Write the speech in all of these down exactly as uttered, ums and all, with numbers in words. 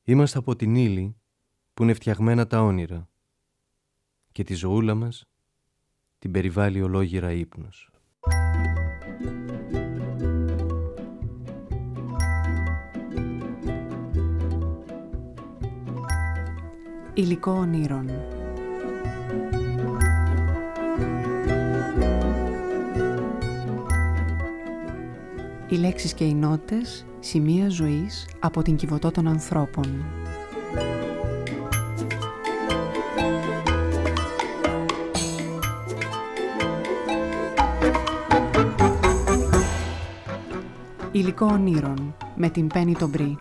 Είμαστε από την ύλη που είναι φτιαγμένα τα όνειρα και τη ζωούλα μας την περιβάλλει ολόγυρα ύπνος. Υλικό ονείρων. Οι λέξεις και οι νότες, σημεία ζωής από την Κιβωτό των ανθρώπων. Υλικό ονείρων με την Πέννη τον Μπρι.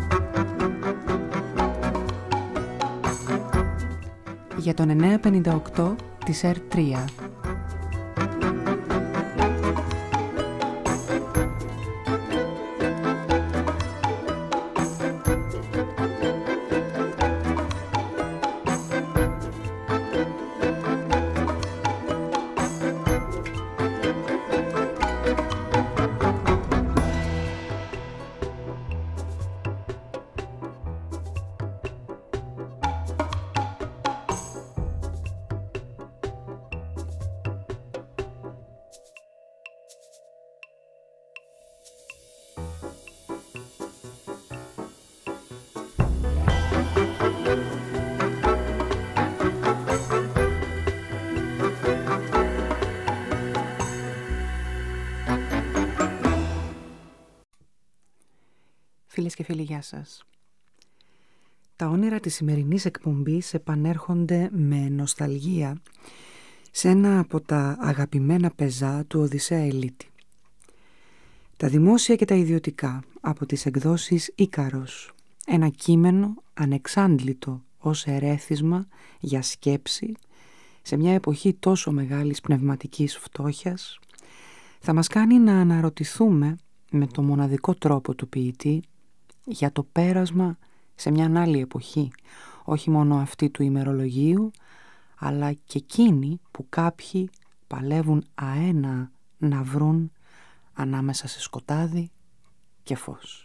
Για τον εννιακόσια πενήντα οκτώ της Ερ τρία. Φίλες και φίλοι, γεια σας. Τα όνειρα της σημερινής εκπομπής επανέρχονται με νοσταλγία σε ένα από τα αγαπημένα πεζά του Οδυσσέα Ηλίτη. Τα δημόσια και τα ιδιωτικά από τις εκδόσεις Ίκαρος. Ένα κείμενο ανεξάντλητο ως ερέθισμα για σκέψη σε μια εποχή τόσο μεγάλης πνευματικής φτώχειας, θα μας κάνει να αναρωτηθούμε με το μοναδικό τρόπο του ποιητή για το πέρασμα σε μια άλλη εποχή, όχι μόνο αυτή του ημερολογίου, αλλά και εκείνη που κάποιοι παλεύουν αένα να βρουν ανάμεσα σε σκοτάδι και φως.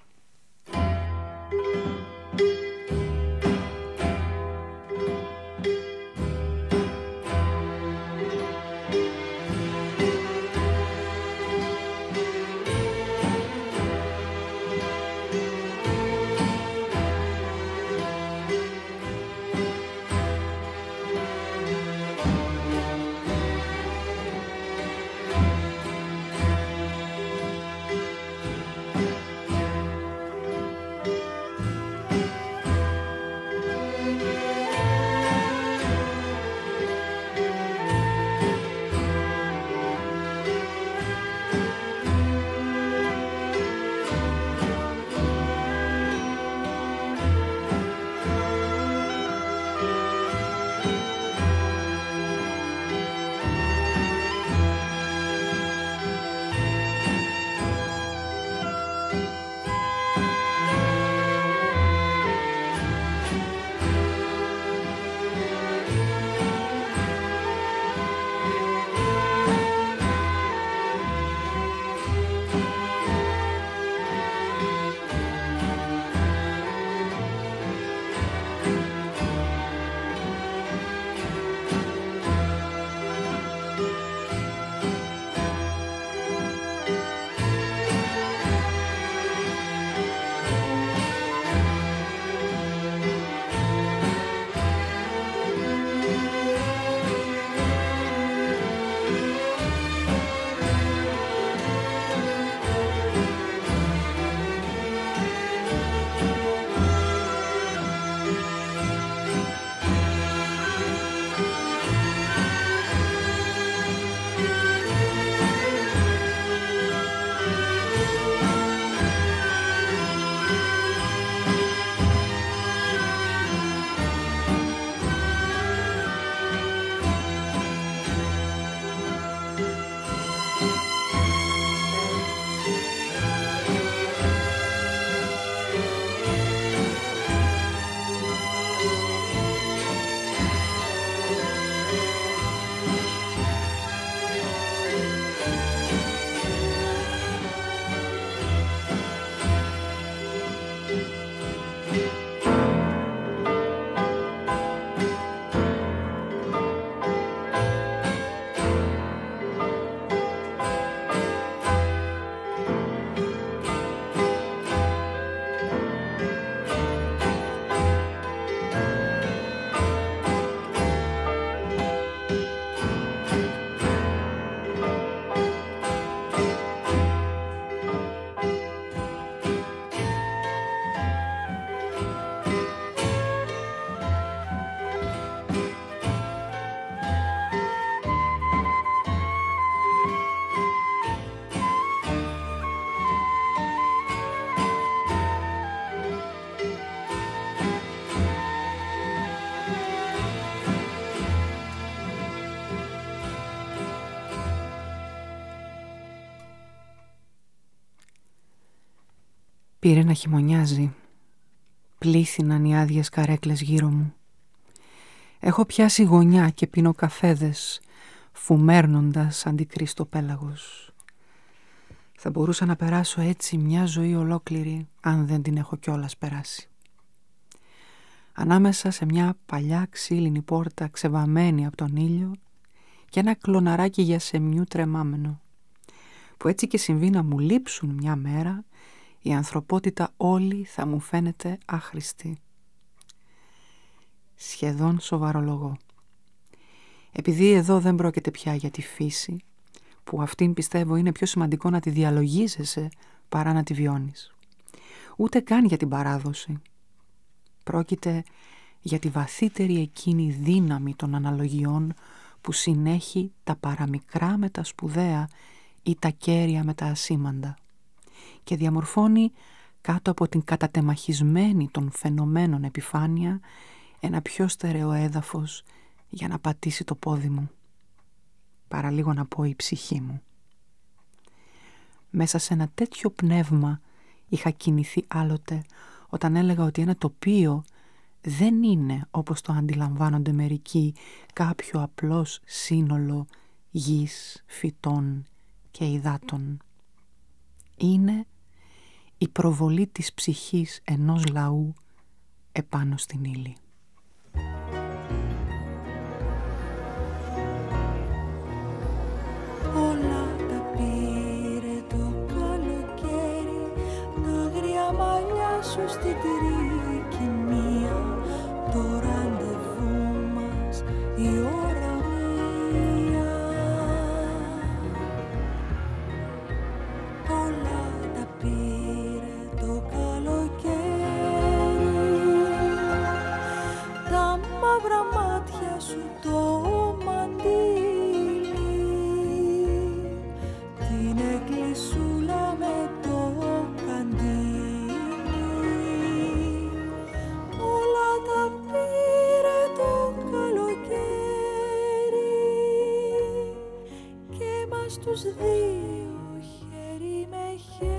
Πήρε να χειμωνιάζει. Πλήθυναν οι άδειες καρέκλες γύρω μου. Έχω πιάσει γωνιά και πίνω καφέδες, φουμέρνοντας αντικρίστο πέλαγος. Θα μπορούσα να περάσω έτσι μια ζωή ολόκληρη, αν δεν την έχω κιόλας περάσει. Ανάμεσα σε μια παλιά ξύλινη πόρτα ξεβαμένη από τον ήλιο και ένα κλωναράκι για σεμιού τρεμάμενο, που έτσι και συμβεί να μου λείψουν μια μέρα, η ανθρωπότητα όλη θα μου φαίνεται άχρηστη. Σχεδόν σοβαρολογώ. Επειδή εδώ δεν πρόκειται πια για τη φύση, που αυτήν πιστεύω είναι πιο σημαντικό να τη διαλογίζεσαι παρά να τη βιώνεις. Ούτε καν για την παράδοση. Πρόκειται για τη βαθύτερη εκείνη δύναμη των αναλογιών που συνέχει τα παραμικρά με τα σπουδαία ή τα κέρια με τα ασήμαντα και διαμορφώνει κάτω από την κατατεμαχισμένη των φαινομένων επιφάνεια ένα πιο στερεό έδαφος για να πατήσει το πόδι μου, παραλίγο να πω η ψυχή μου. Μέσα σε ένα τέτοιο πνεύμα είχα κινηθεί άλλοτε όταν έλεγα ότι ένα τοπίο δεν είναι, όπως το αντιλαμβάνονται μερικοί, κάποιο απλώς σύνολο γης, φυτών και υδάτων. Είναι η προβολή της ψυχής ενός λαού επάνω στην ύλη. Όλα τα πήρε το καλοκαίρι, τα αγρία μαλλιά σου στην τρικυμία, το ραντεβού μας η ώρα μία. Όλα τα πήρε το καλοκαίρι, τα μαύρα μάτια σου, το μαντίλι, την εκκλησούλα με το καντήλι. Όλα τα πήρε το καλοκαίρι και μας τους δύο χέρι με χέρι.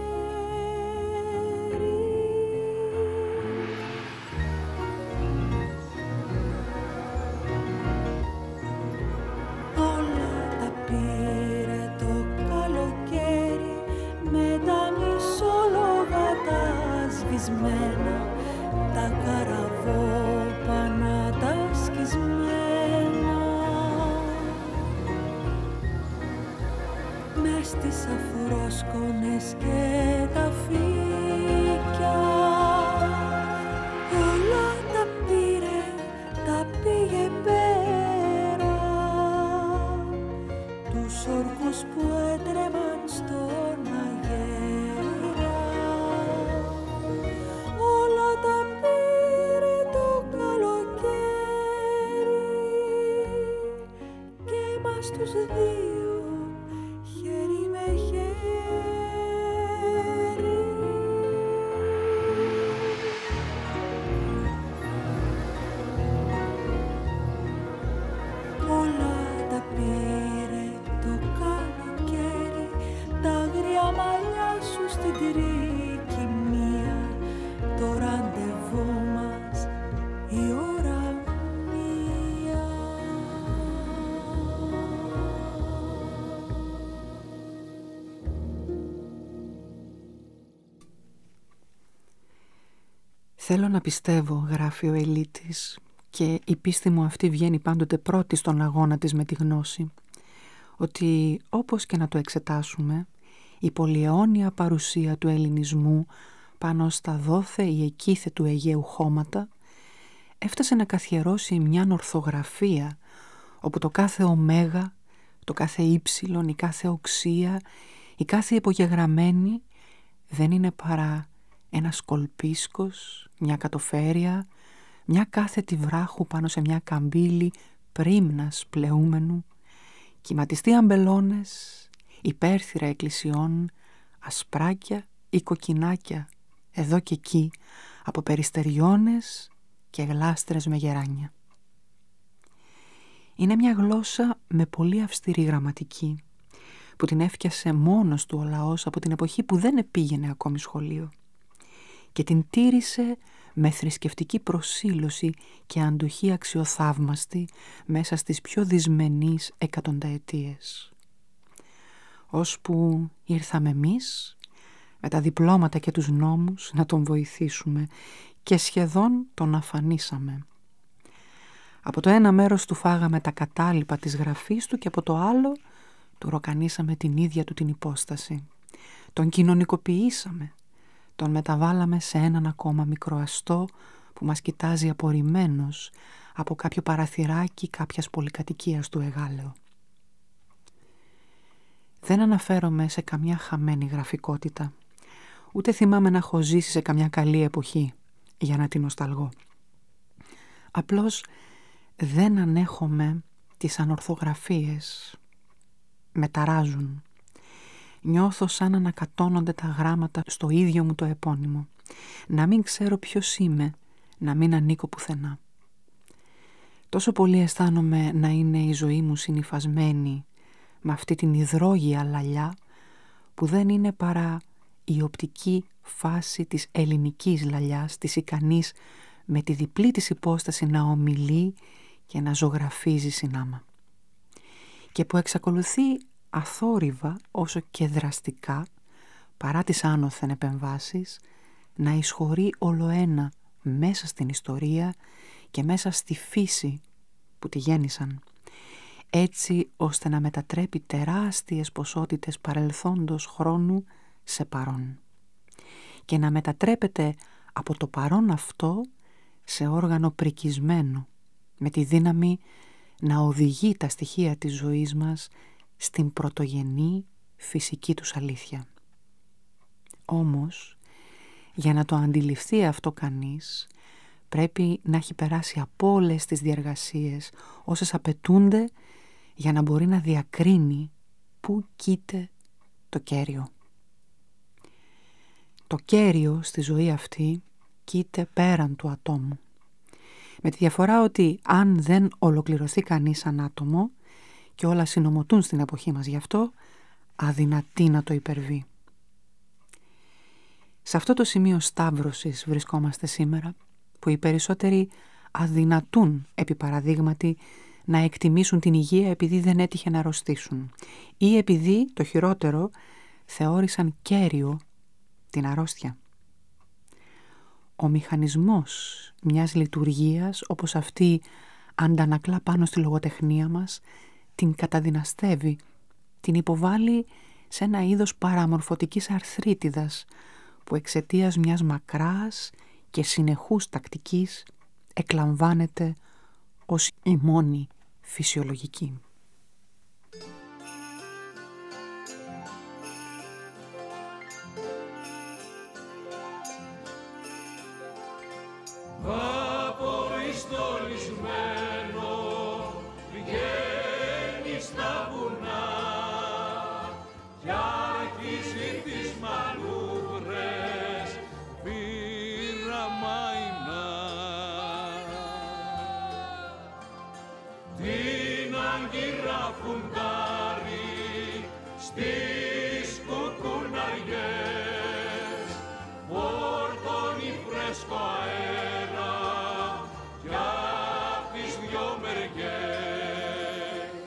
Όλα τα πήρε το καλοκαίρι με τα μισόλογα τα σβησμένα, τα καραβόπανα τα σκισμένα. Μες στις αφρόσκονες και τα φύκια, όλα τα πήρε, τα πήγε πέρα, τους όρκους που έτρεμαν στον αγέρα. Όλα τα πήρε το καλοκαίρι και μας τους δύο χέρι με χέρι. Όλα τα πήρε το καλοκαίρι, τα αγρία μαλλιά σου στην τρικυμία, το ραντεβού μας η ώρα μία. Θέλω να πιστεύω, γράφει ο Ελίτης, και η πίστη μου αυτή βγαίνει πάντοτε πρώτη στον αγώνα της με τη γνώση, ότι όπως και να το εξετάσουμε, η πολυαιώνια παρουσία του ελληνισμού πάνω στα δόθε ή εκείθε του Αιγαίου χώματα έφτασε να καθιερώσει μια ορθογραφία όπου το κάθε ωμέγα, το κάθε ύψιλον, η κάθε οξία, η κάθε υπογεγραμμένη δεν είναι παρά ένα κολπίσκος, μια κατοφέρεια, μια κάθετη βράχου πάνω σε μια καμπύλη πρίμνας πλεούμενου, κυματιστοί αμπελώνες, υπέρθυρα εκκλησιών, ασπράκια ή κοκκινάκια εδώ και εκεί από περιστεριώνες και γλάστρες με γεράνια. Είναι μια γλώσσα με πολύ αυστηρή γραμματική που την έφτιασε μόνος του ο λαός από την εποχή που δεν επήγαινε ακόμη σχολείο. και την τήρησε με θρησκευτική προσήλωση και αντοχή αξιοθαύμαστη μέσα στις πιο δυσμενείς εκατονταετίες. Ώσπου ήρθαμε εμείς με τα διπλώματα και τους νόμους να τον βοηθήσουμε και σχεδόν τον αφανίσαμε. Από το ένα μέρος του φάγαμε τα κατάλοιπα της γραφής του και από το άλλο του ροκανίσαμε την ίδια του την υπόσταση. Τον κοινωνικοποιήσαμε, τον μεταβάλαμε σε έναν ακόμα μικροαστό που μας κοιτάζει απορριμμένος από κάποιο παραθυράκι κάποιας πολυκατοικίας του Εγάλεο. Δεν αναφέρομαι σε καμιά χαμένη γραφικότητα, ούτε θυμάμαι να έχω ζήσει σε καμιά καλή εποχή για να την νοσταλγώ. Απλώς δεν ανέχομαι τις ανορθογραφίες. Με ταράζουν. Νιώθω σαν να ανακατώνονται τα γράμματα στο ίδιο μου το επώνυμο. Να μην ξέρω ποιος είμαι, να μην ανήκω πουθενά. Τόσο πολύ αισθάνομαι να είναι η ζωή μου συνυφασμένη με αυτή την υδρόγεια λαλιά που δεν είναι παρά η οπτική φάση της ελληνικής λαλιάς, της ικανής με τη διπλή της υπόσταση να ομιλεί και να ζωγραφίζει συνάμα. Και που εξακολουθεί αθόρυβα όσο και δραστικά, παρά τις άνωθεν επεμβάσεις, να εισχωρεί ολοένα μέσα στην ιστορία και μέσα στη φύση που τη γέννησαν, έτσι ώστε να μετατρέπει τεράστιες ποσότητες παρελθόντος χρόνου σε παρόν και να μετατρέπεται από το παρόν αυτό σε όργανο πρικισμένο με τη δύναμη να οδηγεί τα στοιχεία της ζωής μας στην πρωτογενή φυσική τους αλήθεια. Όμως, για να το αντιληφθεί αυτό κανείς, πρέπει να έχει περάσει από όλες τις διεργασίες όσες απαιτούνται για να μπορεί να διακρίνει πού κοίται το κέριο. Το κέριο στη ζωή αυτή κοίται πέραν του ατόμου. Με τη διαφορά ότι αν δεν ολοκληρωθεί κανείς σαν άτομο και όλα συνομωτούν στην εποχή μας γι' αυτό, αδυνατεί να το υπερβεί. Σε αυτό το σημείο σταύρωσης βρισκόμαστε σήμερα, που οι περισσότεροι αδυνατούν επί παραδείγματι να εκτιμήσουν την υγεία επειδή δεν έτυχε να αρρωστήσουν ή επειδή, το χειρότερο, θεώρησαν κέριο την αρρώστια. Ο μηχανισμός μιας λειτουργίας όπως αυτή αντανακλά πάνω στη λογοτεχνία μας, την καταδυναστεύει, την υποβάλλει σε ένα είδος παραμορφωτικής αρθρίτιδας που εξαιτίας μιας μακράς και συνεχούς τακτικής εκλαμβάνεται ως η μόνη φυσιολογική. Απορριστολισμένο βγαίνει στα βουνά κι αρχίζει τις μανούβρες πειραμαϊνά. Την άγκυρα φουντάρει στις κουκουναριές, φορτώνει φρέσκο αέρα κι απ' τις δυο μεριές.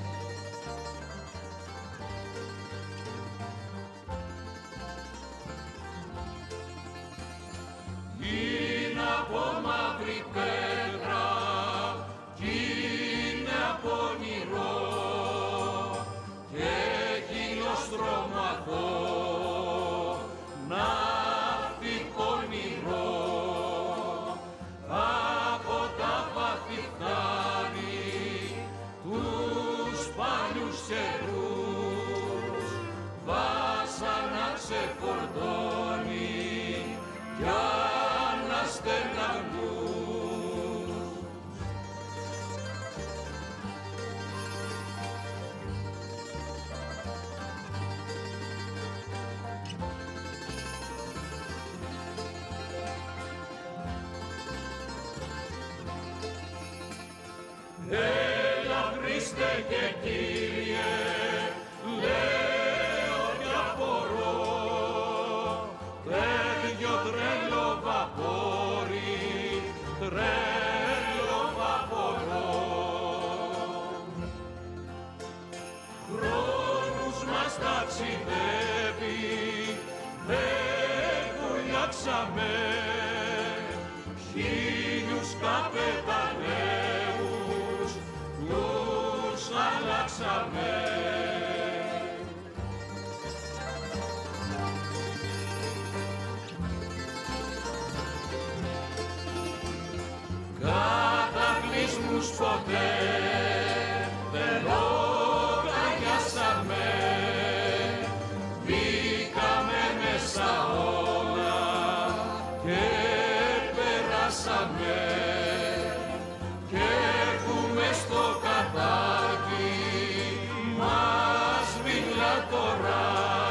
Είναι από μαύρη πέτρα κι είναι από όνειρο και έχει νοστρόμο αθώο ναυτικό όνειρο. Από τα βάθη φτάνει τους παλιούς καιρούς, βάσανα ξεφορτώνει για να στεναγμούς. χίλιους καπεταναίους τους αλλάξαμε. Κατακλυσμούς ποτέ δεν λογαριάσαμε, μπήκαμε μέσα όλα και περάσαμε και έχουμε στο κατάκι μας μιλά τώρα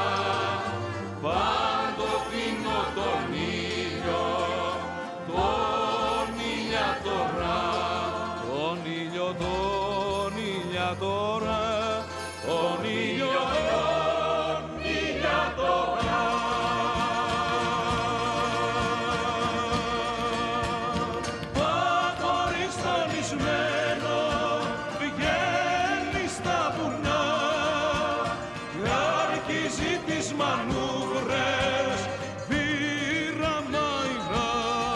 παντοτινό τον ήλιο, τον ηλιατορά, τον ήλιο, τον ηλιατορά, τον ήλιο, τον ηλιατορά. Απορριστανισμένο βγαίνει στα βουνά και αρχίζει τις μανούβρες βήρα μαϊρά.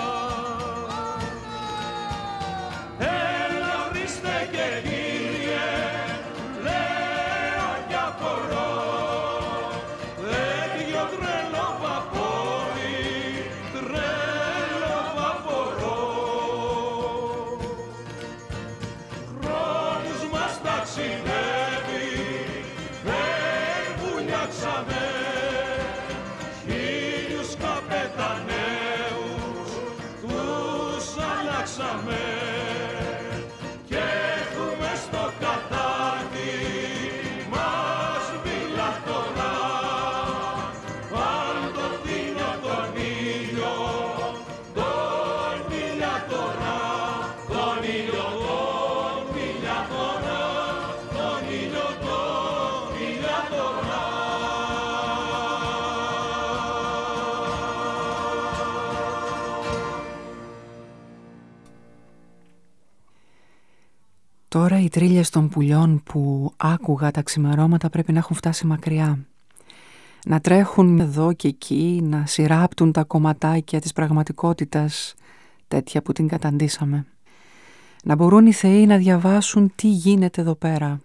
Έλα Χριστέ και Κύριε, λέω κι απορώ, τέτοιο τρελό βαπόρι, τρελό βαπορώ. Χρόνους μας ταξιδεύει, δεν βουλιάξαμε, χίλιους καπεταναίους τους αλλάξαμε και έχουμε στο κατάκι μας μιλά τώρα παντοτινό τον ήλιο, τον ηλιατορά, τον ήλιο, τον ηλιατορά, τον ήλιο, τον ηλιατορά. Τώρα οι τρίλιες των πουλιών που άκουγα τα ξημερώματα πρέπει να έχουν φτάσει μακριά. Να τρέχουν εδώ και εκεί, να σειράπτουν τα κομματάκια της πραγματικότητας, τέτοια που την καταντήσαμε. Να μπορούν οι θεοί να διαβάσουν τι γίνεται εδώ πέρα.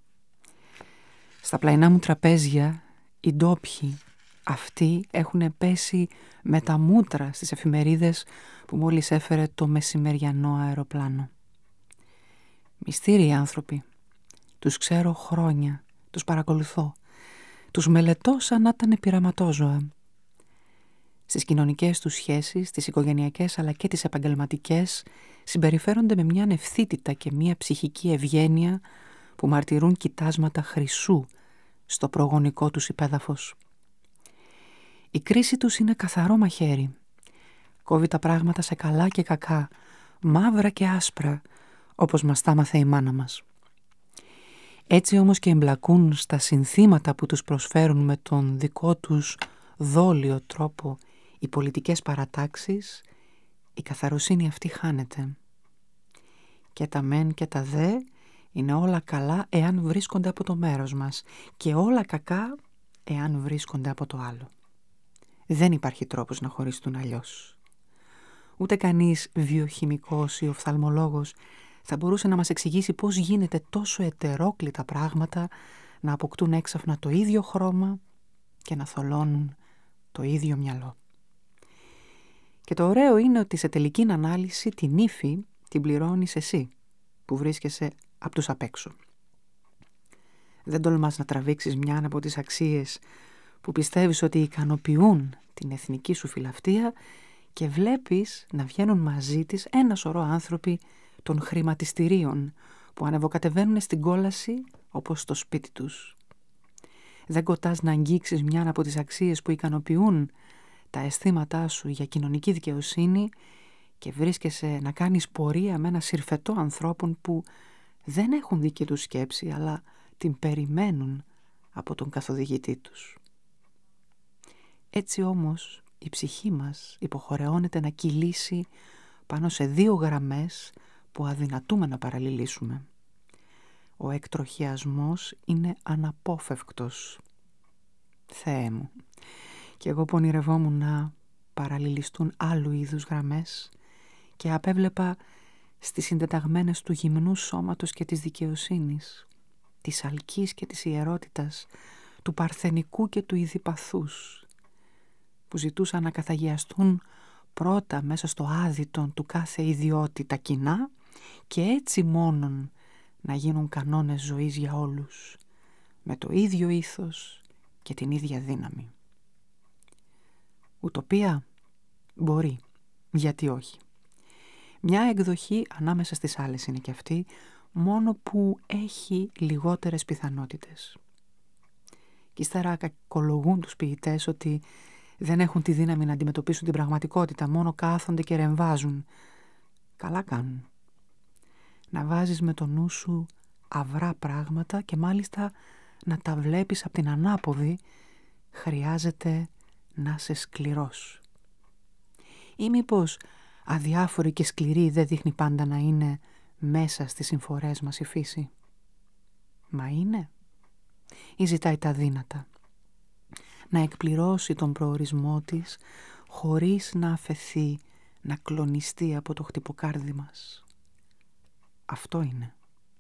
Στα πλαϊνά μου τραπέζια, οι ντόπιοι, αυτοί έχουν πέσει με τα μούτρα στις εφημερίδες που μόλις έφερε το μεσημεριανό αεροπλάνο. Μυστήριοι άνθρωποι. Τους ξέρω χρόνια, τους παρακολουθώ. Τους μελετώ σαν να ήταν πειραματόζωα. Στις κοινωνικές τους σχέσεις, τις οικογενειακές αλλά και τις επαγγελματικές, συμπεριφέρονται με μια ευθύτητα και μια ψυχική ευγένεια που μαρτυρούν κοιτάσματα χρυσού στο προγονικό τους υπέδαφος. Η κρίση τους είναι καθαρό μαχαίρι. Κόβει τα πράγματα σε καλά και κακά, μαύρα και άσπρα, όπως μας τα έμαθε η μάνα μας. Έτσι όμως και εμπλακούν στα συνθήματα που τους προσφέρουν με τον δικό τους δόλιο τρόπο οι πολιτικές παρατάξεις, η καθαροσύνη αυτή χάνεται. Και τα μεν και τα δε είναι όλα καλά εάν βρίσκονται από το μέρος μας και όλα κακά εάν βρίσκονται από το άλλο. Δεν υπάρχει τρόπος να χωριστούν αλλιώς. Ούτε κανείς βιοχημικός ή οφθαλμολόγος θα μπορούσε να μας εξηγήσει πώς γίνεται τόσο ετερόκλητα πράγματα να αποκτούν έξαφνα το ίδιο χρώμα και να θολώνουν το ίδιο μυαλό. Και το ωραίο είναι ότι σε τελική ανάλυση την ύφη την πληρώνεις εσύ που βρίσκεσαι από τους απ' έξω. Δεν τολμάς να τραβήξεις μια από τις αξίες που πιστεύεις ότι ικανοποιούν την εθνική σου φιλαυτία και βλέπεις να βγαίνουν μαζί της ένα σωρό άνθρωποι των χρηματιστηρίων που ανεβοκατεβαίνουν στην κόλαση όπως στο σπίτι τους. Δεν κοτάς να αγγίξεις μια από τις αξίες που ικανοποιούν τα αισθήματά σου για κοινωνική δικαιοσύνη και βρίσκεσαι να κάνεις πορεία με ένα συρφετό ανθρώπων που δεν έχουν δική τους σκέψη αλλά την περιμένουν από τον καθοδηγητή τους. Έτσι όμως η ψυχή μας υποχρεώνεται να κυλήσει πάνω σε δύο γραμμές που αδυνατούμε να παραλληλήσουμε. Ο εκτροχιασμός είναι αναπόφευκτος. Θεέ μου, και εγώ που ονειρευόμουν να παραλληλιστούν άλλου είδους γραμμές και απέβλεπα στις συντεταγμένες του γυμνού σώματος και της δικαιοσύνης, της αλκής και της ιερότητας, του παρθενικού και του ειδιπαθούς, που ζητούσαν να καθαγιαστούν πρώτα μέσα στο άδειτον του κάθε ιδιώτη τα κοινά και έτσι μόνον να γίνουν κανόνες ζωής για όλους, με το ίδιο ήθος και την ίδια δύναμη. Ουτοπία μπορεί, γιατί όχι. Μια εκδοχή ανάμεσα στις άλλες είναι και αυτή, μόνο που έχει λιγότερες πιθανότητες. Και ύστερα κακολογούν τους ποιητές ότι δεν έχουν τη δύναμη να αντιμετωπίσουν την πραγματικότητα, μόνο κάθονται και ρεμβάζουν. Καλά κάνουν. Να βάζεις με το νου σου αυρά πράγματα και μάλιστα να τα βλέπεις από την ανάποδη, χρειάζεται να είσαι σκληρός. Ή μήπως αδιάφορη και σκληρή δεν δείχνει πάντα να είναι μέσα στις συμφορές μας η φύση? Μα είναι. Ή ζητάει τα δύνατα, να εκπληρώσει τον προορισμό της χωρίς να αφεθεί να κλονιστεί από το χτυποκάρδι μας. Αυτό είναι.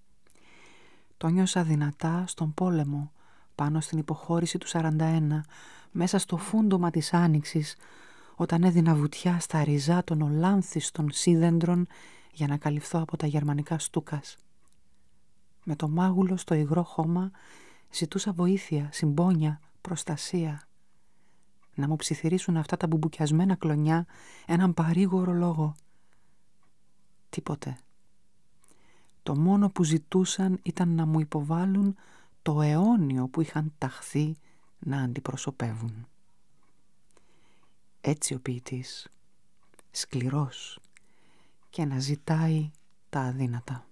Το νιώσα δυνατά στον πόλεμο, πάνω στην υποχώρηση του σαράντα ένα, μέσα στο φούντομα της άνοιξης, όταν έδινα βουτιά στα ριζά των ολάνθιστων σίδεντρων για να καλυφθώ από τα γερμανικά στούκας. Με το μάγουλο στο υγρό χώμα ζητούσα βοήθεια, συμπόνια, προστασία. Να μου ψιθυρίσουν αυτά τα μπουμπουκιασμένα κλονιά έναν παρήγορο λόγο. Τίποτε. Το μόνο που ζητούσαν ήταν να μου υποβάλουν το αιώνιο που είχαν ταχθεί να αντιπροσωπεύουν. Έτσι ο ποιητής, σκληρός και να ζητάει τα αδύνατα.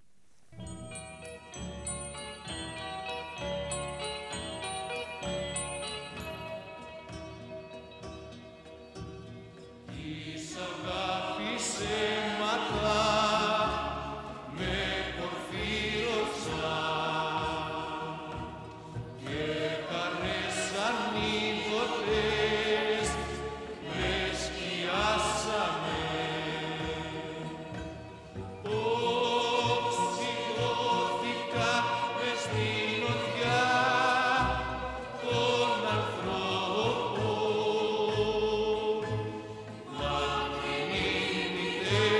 Thank you.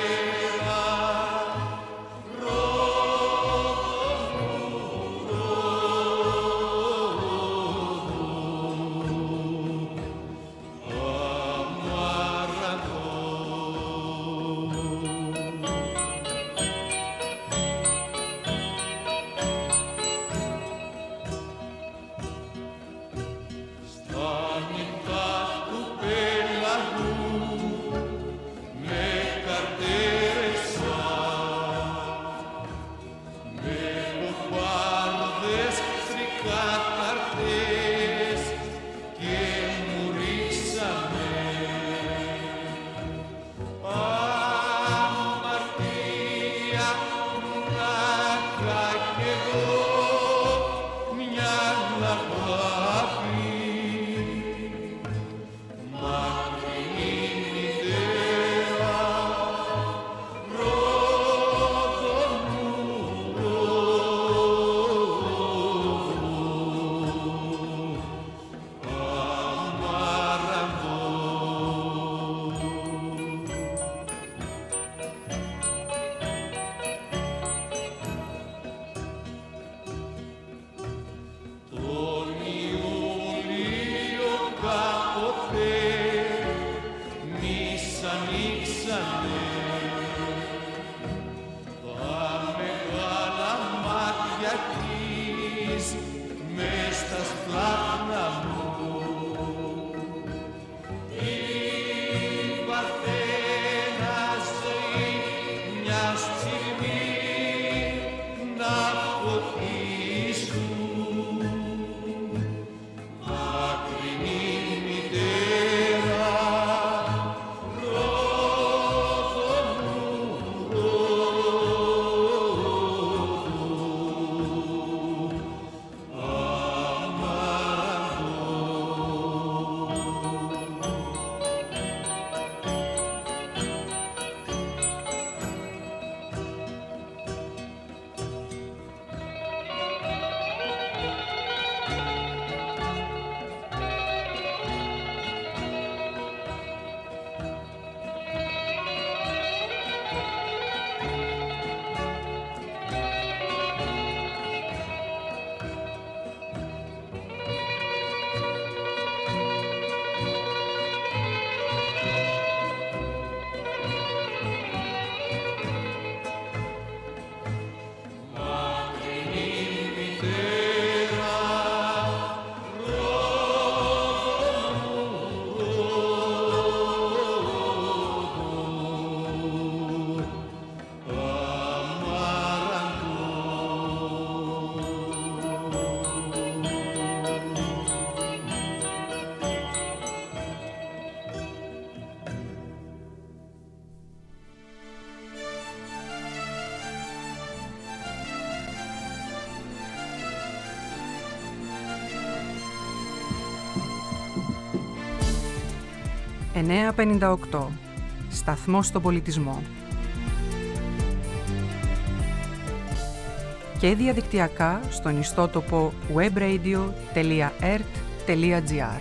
εννιακόσια πενήντα οκτώ. Σταθμός στον πολιτισμό. Και διαδικτυακά στον ιστότοπο webradio τελεία ert τελεία gr.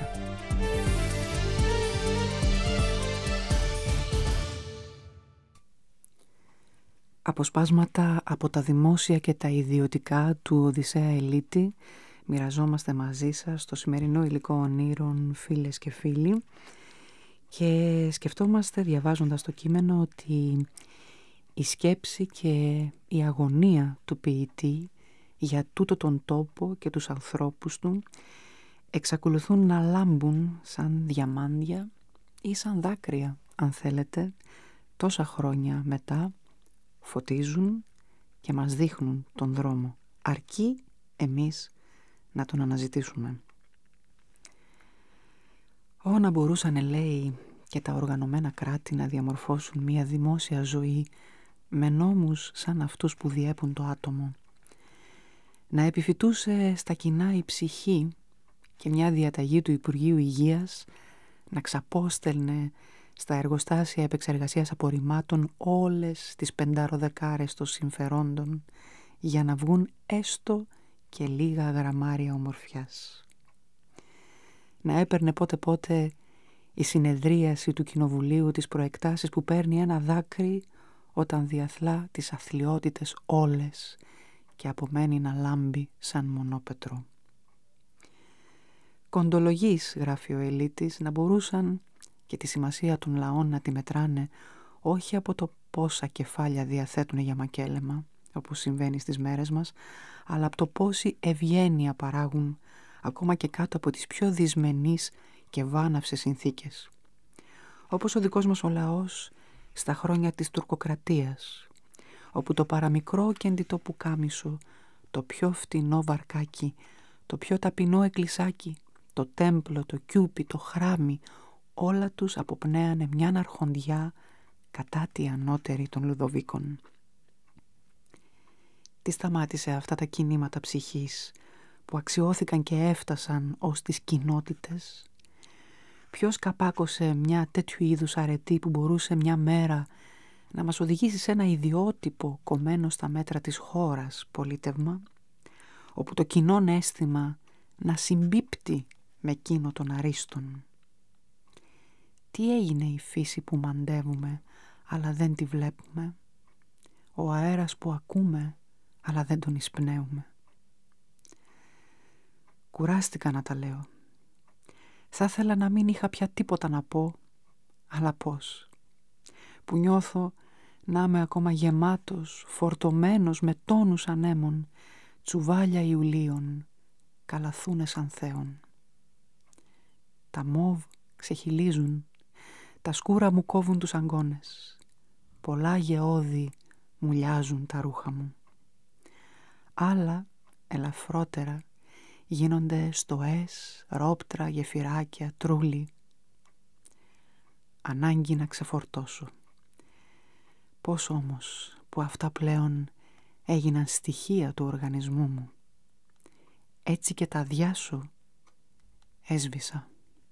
Αποσπάσματα από τα δημόσια και τα ιδιωτικά του Οδυσσέα Ελίτη μοιραζόμαστε μαζί σας στο σημερινό υλικό ονείρων, φίλες και φίλοι, και σκεφτόμαστε διαβάζοντας το κείμενο ότι η σκέψη και η αγωνία του ποιητή για τούτο τον τόπο και τους ανθρώπους του εξακολουθούν να λάμπουν σαν διαμάντια ή σαν δάκρυα, αν θέλετε, τόσα χρόνια μετά. Φωτίζουν και μας δείχνουν τον δρόμο, αρκεί εμείς να τον αναζητήσουμε. Ω να μπορούσαν, λέει, και τα οργανωμένα κράτη να διαμορφώσουν μια δημόσια ζωή με νόμους σαν αυτούς που διέπουν το άτομο, να επιφυτούσε στα κοινά η ψυχή και μια διαταγή του Υπουργείου Υγείας να ξαπόστελνε στα εργοστάσια επεξεργασίας απορριμμάτων όλες τις πενταροδεκάρες των συμφερόντων για να βγουν έστω και λίγα γραμμάρια ομορφιάς. Να έπαιρνε πότε πότε η συνεδρίαση του Κοινοβουλίου τις προεκτάσεις που παίρνει ένα δάκρυ όταν διαθλά τις αθλιότητες όλες και απομένει να λάμπει σαν μονόπετρο. Κοντολογείς, γράφει ο Ελίτης, να μπορούσαν και τη σημασία των λαών να τη μετράνε όχι από το πόσα κεφάλια διαθέτουν για μακέλεμα, όπως συμβαίνει στις μέρες μας, αλλά από το πόση ευγένεια παράγουν ακόμα και κάτω από τις πιο δυσμενείς και βάναυσες συνθήκες. Όπως ο δικός μας ο λαός στα χρόνια της τουρκοκρατίας, όπου το παραμικρό κεντητό πουκάμισο, το πιο φτηνό βαρκάκι, το πιο ταπεινό εκκλησάκι, το τέμπλο, το κιούπι, το χράμι, όλα τους αποπνέανε μιαν αρχοντιά κατά τη ανώτερη των Λουδοβίκων. Τι σταμάτησε αυτά τα κινήματα ψυχής που αξιώθηκαν και έφτασαν ως τις κοινότητες? Ποιος καπάκωσε μια τέτοιου είδους αρετή που μπορούσε μια μέρα να μας οδηγήσει σε ένα ιδιότυπο κομμένο στα μέτρα της χώρας πολίτευμα, όπου το κοινόν αίσθημα να συμπίπτει με εκείνο των αρίστων? Τι έγινε η φύση που μαντεύουμε αλλά δεν τη βλέπουμε, ο αέρας που ακούμε αλλά δεν τον εισπνέουμε? Κουράστηκα να τα λέω. Θα ήθελα να μην είχα πια τίποτα να πω, αλλά πώς? Που νιώθω να είμαι ακόμα γεμάτος, φορτωμένος με τόνους ανέμων, τσουβάλια Ιουλίων, καλαθούνες ανθέων. Τα μόβ ξεχυλίζουν, τα σκούρα μου κόβουν τους αγκώνες, πολλά γεώδη μουλιάζουν τα ρούχα μου. Άλλα, ελαφρότερα, γίνονται στοές, ρόπτρα, γεφυράκια, τρούλι. Ανάγκη να ξεφορτώσω. Πώς όμως που αυτά πλέον έγιναν στοιχεία του οργανισμού μου. Έτσι και τα διάσω έσβησα.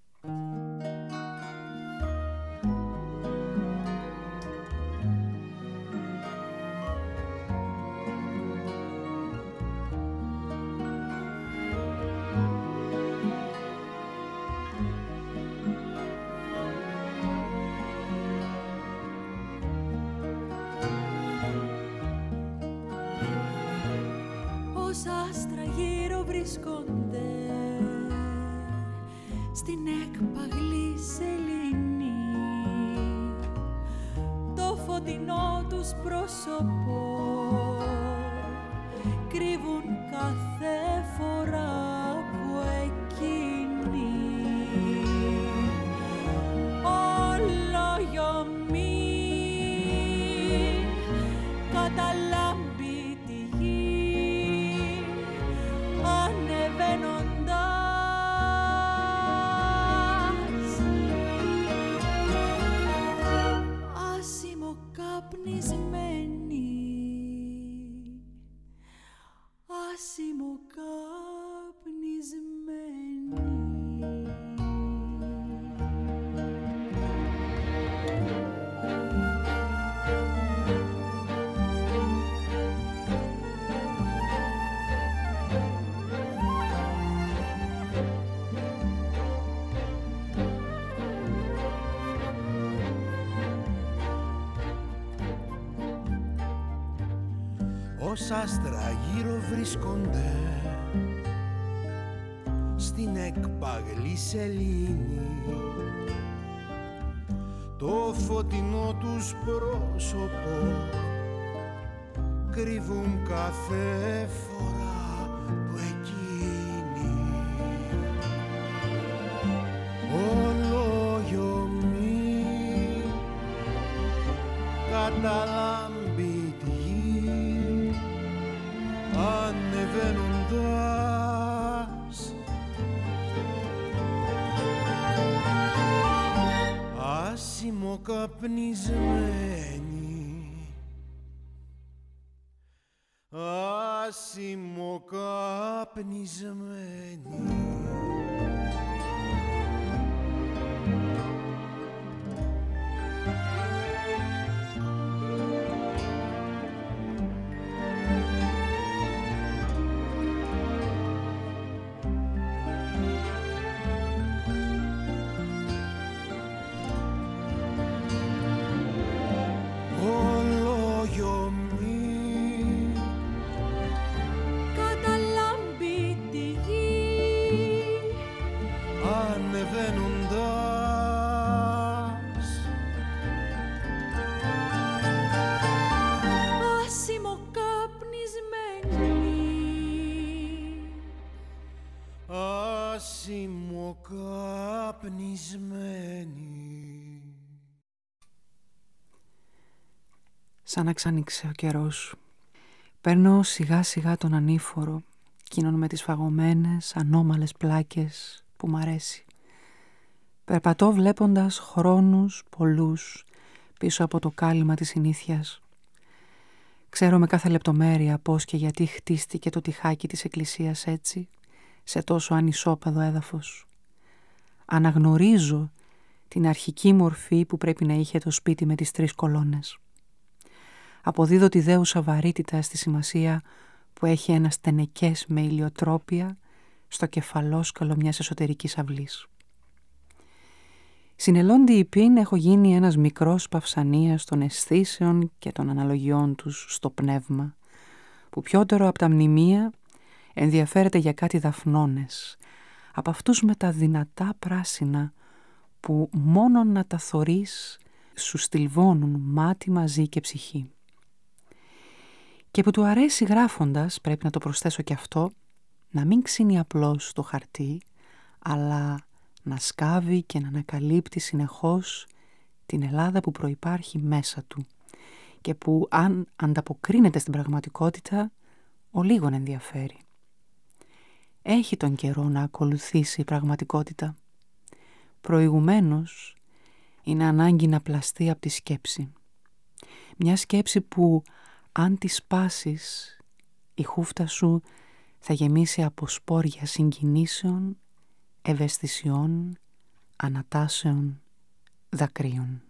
Βρίσκονται στην έκπαγλη σελήνη, το φωτεινό τους πρόσωπο κρύβουν κάθε φορά που εκείνη όλο γιομί καταλάμπει τη γη, ανεβαίνοντας άσημο καπνισμένη, άσημο καπνισμένη. Όσα άστρα γύρω βρίσκονται στην εκπαγλή σελήνη, το φωτεινό τους πρόσωπο κρύβουν κάθε φορά που εκείνη ολόγιομη καταλάμπει τη γη ανεβαίνοντας άσημο καπνισμένη, άσημο καπνισμένη. Σαν να ξανοίξε ο καιρός. Παίρνω σιγά σιγά τον ανήφορο, εκείνον με τις φαγωμένες, ανώμαλες πλάκες που μ' αρέσει. Περπατώ βλέποντας χρόνους πολλούς πίσω από το κάλυμα της συνήθειας. Ξέρω με κάθε λεπτομέρεια πώς και γιατί χτίστηκε το τυχάκι της εκκλησίας έτσι, σε τόσο ανισόπεδο έδαφος. Αναγνωρίζω την αρχική μορφή που πρέπει να είχε το σπίτι με τις τρεις κολόνες. Αποδίδω τη δέουσα βαρύτητα στη σημασία που έχει ένα στενεκές με ηλιοτρόπια στο κεφαλόσκαλο μιας εσωτερικής αυλής. Συνελώντη υπήν έχω γίνει ένας μικρός παυσανίας των αισθήσεων και των αναλογιών τους στο πνεύμα, που πιότερο από τα μνημεία ενδιαφέρεται για κάτι δαφνώνες, από αυτούς με τα δυνατά πράσινα που μόνο να τα θωρείς σου στυλβώνουν μάτι μαζί και ψυχή. Και που του αρέσει γράφοντας, πρέπει να το προσθέσω και αυτό, να μην ξύνει απλώς το χαρτί, αλλά να σκάβει και να ανακαλύπτει συνεχώς την Ελλάδα που προϋπάρχει μέσα του και που αν ανταποκρίνεται στην πραγματικότητα, ολίγον ενδιαφέρει. Έχει τον καιρό να ακολουθήσει η πραγματικότητα. Προηγουμένως είναι ανάγκη να πλαστεί από τη σκέψη. Μια σκέψη που αν τη σπάσεις, η χούφτα σου θα γεμίσει από σπόρια συγκινήσεων, ευαισθησιών, ανατάσεων, δακρύων.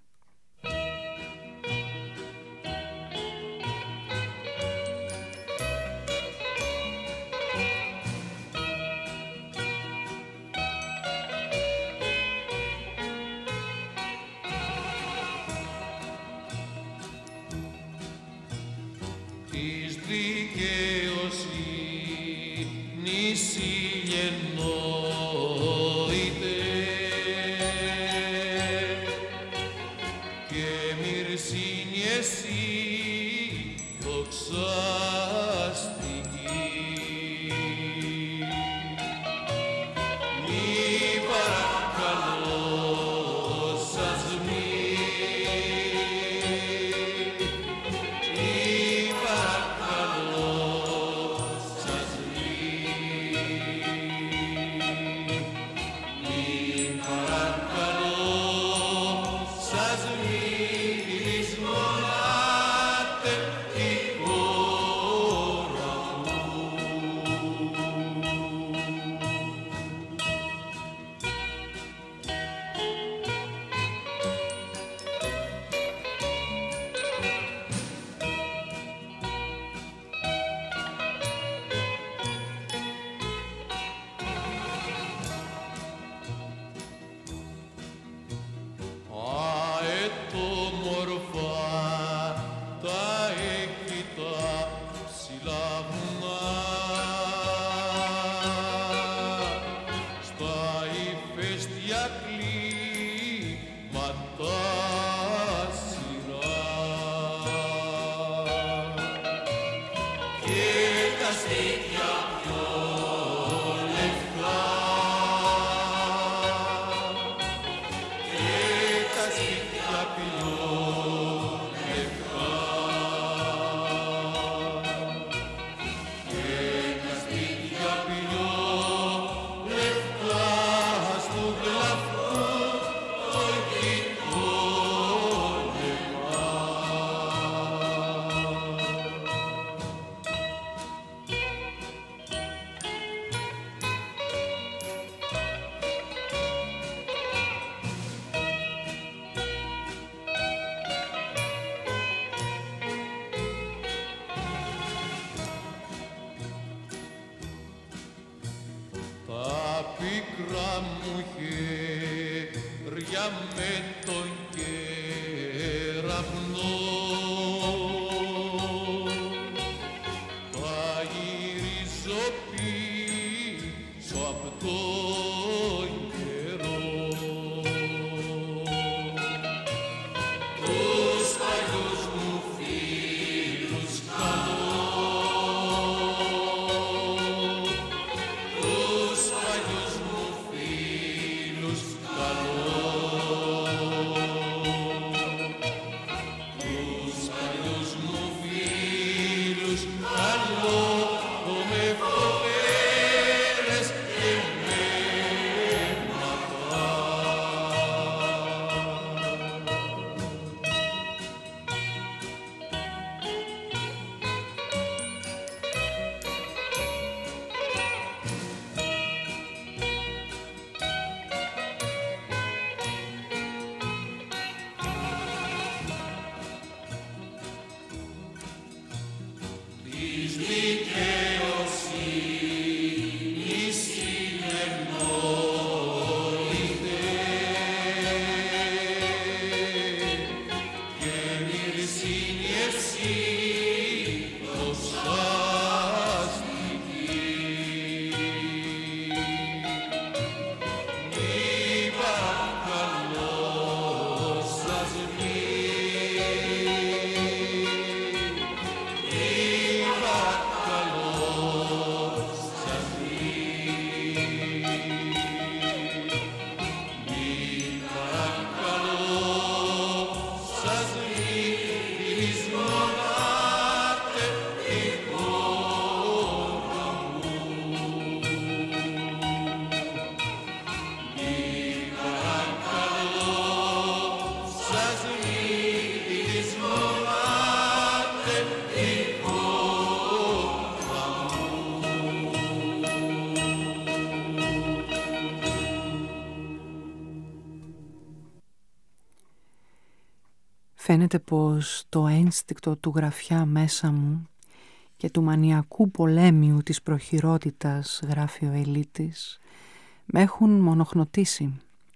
Φαίνεται πως το ένστικτο του γραφιά μέσα μου και του μανιακού πολέμιου της προχειρότητας, γράφει ο Ελίτης, με έχουν μονοχνοτήσει.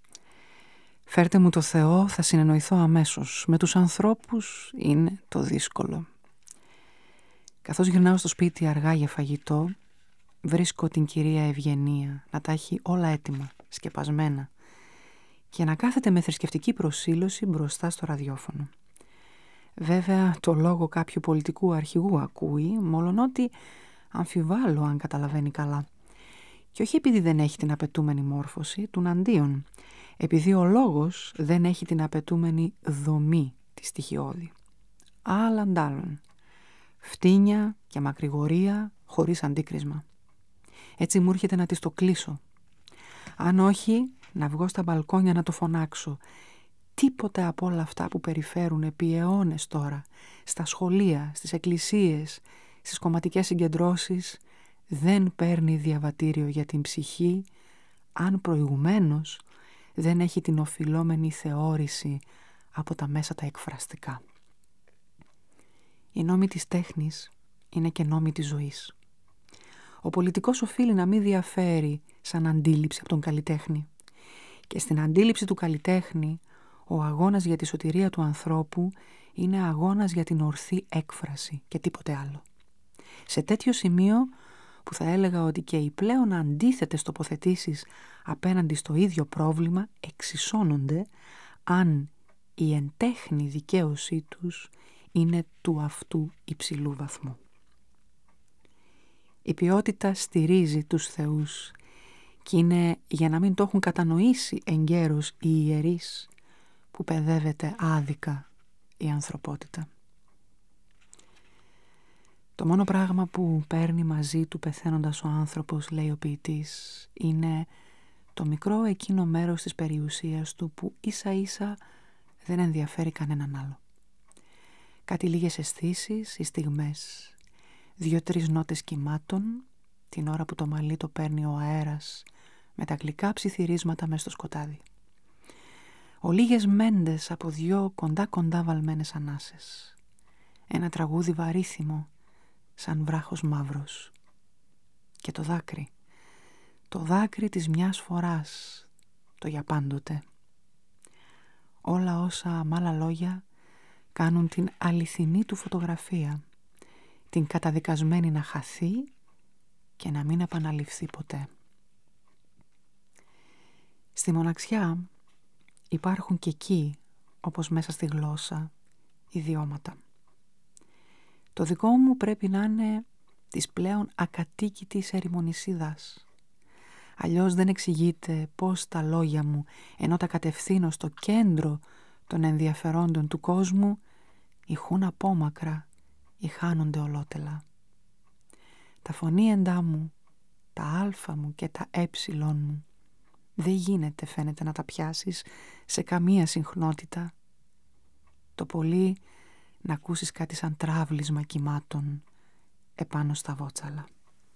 Φέρτε μου το Θεό, θα συνεννοηθώ αμέσως. Με τους ανθρώπους είναι το δύσκολο. Καθώς γυρνάω στο σπίτι αργά για φαγητό, βρίσκω την κυρία Ευγενία να τα έχει όλα έτοιμα, σκεπασμένα, και να κάθεται με θρησκευτική προσήλωση μπροστά στο ραδιόφωνο. Βέβαια, το λόγο κάποιου πολιτικού αρχηγού ακούει, μολονότι αμφιβάλλω αν καταλαβαίνει καλά. Και όχι επειδή δεν έχει την απαιτούμενη μόρφωση, τουναντίον, επειδή ο λόγος δεν έχει την απαιτούμενη δομή τη στοιχειώδη. Άλλαν τάλλον. Φτύνια και μακρηγορία χωρίς αντίκρισμα. Έτσι μου έρχεται να της το κλείσω. Αν όχι, να βγω στα μπαλκόνια να το φωνάξω. Τίποτε από όλα αυτά που περιφέρουν επί αιώνες τώρα, στα σχολεία, στις εκκλησίες, στις κομματικές συγκεντρώσεις, δεν παίρνει διαβατήριο για την ψυχή, αν προηγουμένως δεν έχει την οφειλόμενη θεώρηση από τα μέσα τα εκφραστικά. Οι νόμοι της τέχνης είναι και νόμοι της ζωής. Ο πολιτικός οφείλει να μην διαφέρει σαν αντίληψη από τον καλλιτέχνη. Και στην αντίληψη του καλλιτέχνη, ο αγώνας για τη σωτηρία του ανθρώπου είναι αγώνας για την ορθή έκφραση και τίποτε άλλο. Σε τέτοιο σημείο που θα έλεγα ότι και οι πλέον αντίθετες τοποθετήσεις απέναντι στο ίδιο πρόβλημα εξισώνονται αν η εν τέχνη δικαίωσή τους είναι του αυτού υψηλού βαθμού. Η ποιότητα στηρίζει τους θεούς και είναι για να μην το έχουν κατανοήσει εγκαίρως οι ιερείς που παιδεύεται άδικα η ανθρωπότητα. Το μόνο πράγμα που παίρνει μαζί του πεθαίνοντας ο άνθρωπος, λέει ο ποιητής, είναι το μικρό εκείνο μέρος της περιουσίας του που ίσα ίσα δεν ενδιαφέρει κανέναν άλλο. Κάτι λίγες αισθήσεις ή στιγμές, δύο-τρεις νότες κυμάτων, την ώρα που το μαλλί το παίρνει ο αέρας με τα γλυκά ψιθυρίσματα μες στο σκοτάδι. Ο λίγες μέντες από δυο κοντά κοντά βαλμένες ανάσες. Ένα τραγούδι βαρύθιμο σαν βράχος μαύρος. Και το δάκρυ, το δάκρυ της μιας φοράς, το για πάντοτε. Όλα όσα με άλλα λόγια κάνουν την αληθινή του φωτογραφία, την καταδικασμένη να χαθεί και να μην επαναληφθεί ποτέ. Στη μοναξιά υπάρχουν και εκεί, όπως μέσα στη γλώσσα, ιδιώματα. Το δικό μου πρέπει να είναι της πλέον ακατοίκητης ερημονησίδας. Αλλιώς δεν εξηγείται πώς τα λόγια μου, ενώ τα κατευθύνω στο κέντρο των ενδιαφερόντων του κόσμου, ηχούν απόμακρα ή χάνονται ολότελα. Τα φωνήεντά μου, τα άλφα μου και τα έψιλον μου, δεν γίνεται φαίνεται να τα πιάσεις σε καμία συχνότητα. Το πολύ να ακούσεις κάτι σαν τράβλισμα κυμάτων επάνω στα βότσαλα.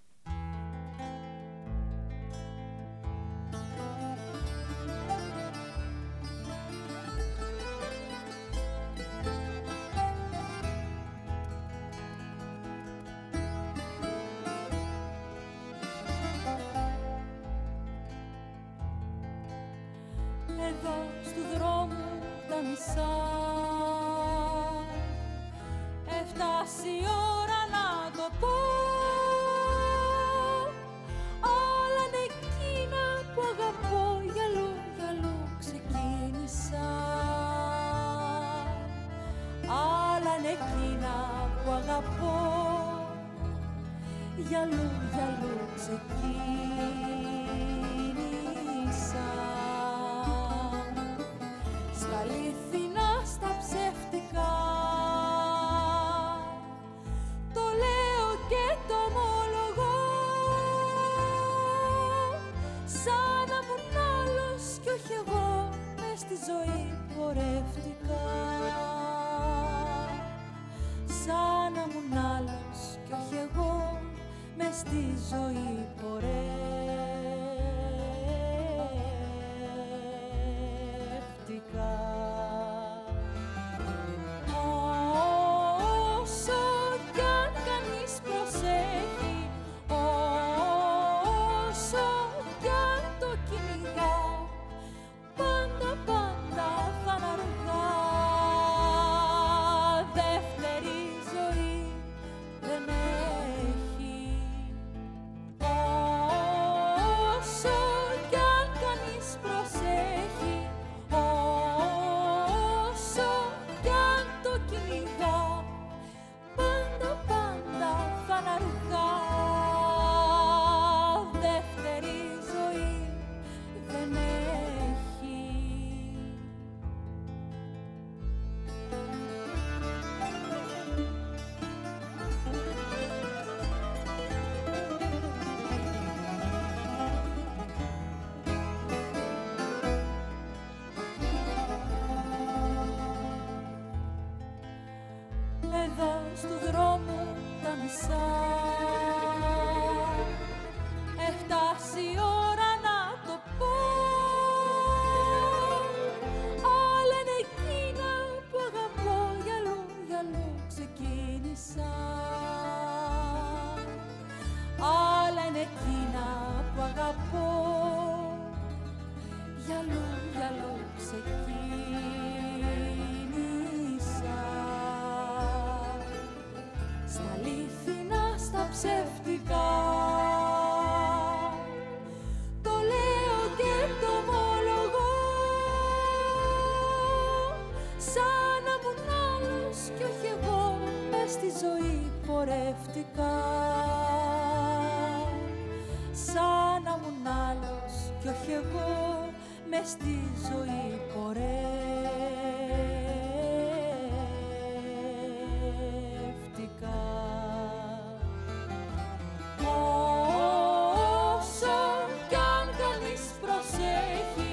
Εδώ στου δρόμου τα μισά έφτασε η ώρα να το πω. Όλα είναι εκείνα που αγαπώ, γυαλού, γυαλού ξεκίνησα. Άλλα είναι εκείνα που αγαπώ, γυαλού, γυαλού ξεκίνησα. Στα αληθινά, στα ψεύτικα, το λέω και το ομολογώ, σαν να ήμουν άλλος κι όχι εγώ, μες στη ζωή πορεύτηκα. Σαν να ήμουν άλλος κι όχι εγώ, μες στη ζωή πορεύτηκα. Όσο κι αν κανείς προσέχει, όσο κι αν το κυνηγά, πάντα πάντα θα είναι αργά. Δεύτερη ζωή δεν έχει. Όσο κι αν κανείς προσέχει, όσο κι αν το κυνηγά, πάντα πάντα θα είναι αργά. Δεύτερη ζωή δεν έχει. Εδώ στου δρόμου τα μισά έφτασε η ώρα να το πω. Όλα είναι εκείνα που αγαπώ, γυαλού, γυαλού ξεκίνησα. Όλα είναι εκείνα που αγαπώ, γυαλού, γυαλού ξεκίνησα. Στα αλήθινα, στα ψεύτικα, το λέω και το ομολογώ, σαν να ήμουν άλλος κι όχι εγώ, μες στη ζωή πορεύτηκα. κι όχι εγώ μες στη ζωή πορεύτηκα. Όσο κι αν κανείς προσέχει,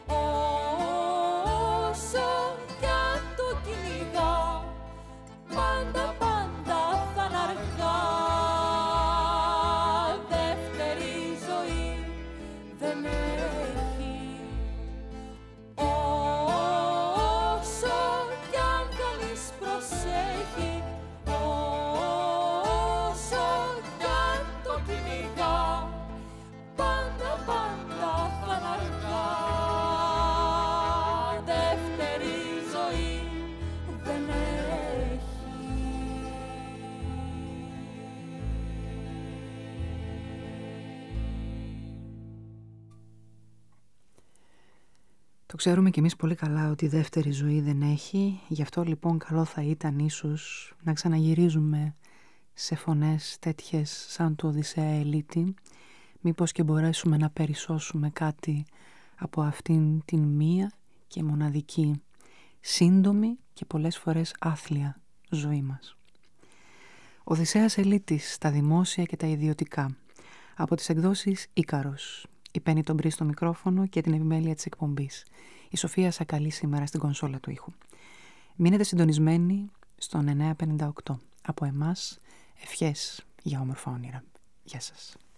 όσο κι αν το κυνηγά, πάντα πάντα θα είναι αργά. Δεύτερη ζωή δεν έχει. Όσο κι αν κανείς προσέχει, όσο κι αν το κυνηγά, πάντα πάντα θα είναι αργά. Δεύτερη ζωή δεν έχει. Το ξέρουμε κι εμείς πολύ καλά ότι δεύτερη ζωή δεν έχει, γι' αυτό λοιπόν καλό θα ήταν ίσως να ξαναγυρίζουμε σε φωνές τέτοιες σαν του Οδυσσέα Ελίτη, μήπως και μπορέσουμε να περισσώσουμε κάτι από αυτήν την μία και μοναδική, σύντομη και πολλές φορές άθλια ζωή μας. Οδυσσέας Ελίτης, τα δημόσια και τα ιδιωτικά, από τις εκδόσεις Ίκαρος. Η Πέννη τον Μπρι στο μικρόφωνο και την επιμέλεια της εκπομπής. Η Σοφία Σακαλή σήμερα στην κονσόλα του ήχου. Μείνετε συντονισμένοι στον εννιά πενήντα οκτώ. Από εμάς, ευχές για όμορφα όνειρα. Γεια σας.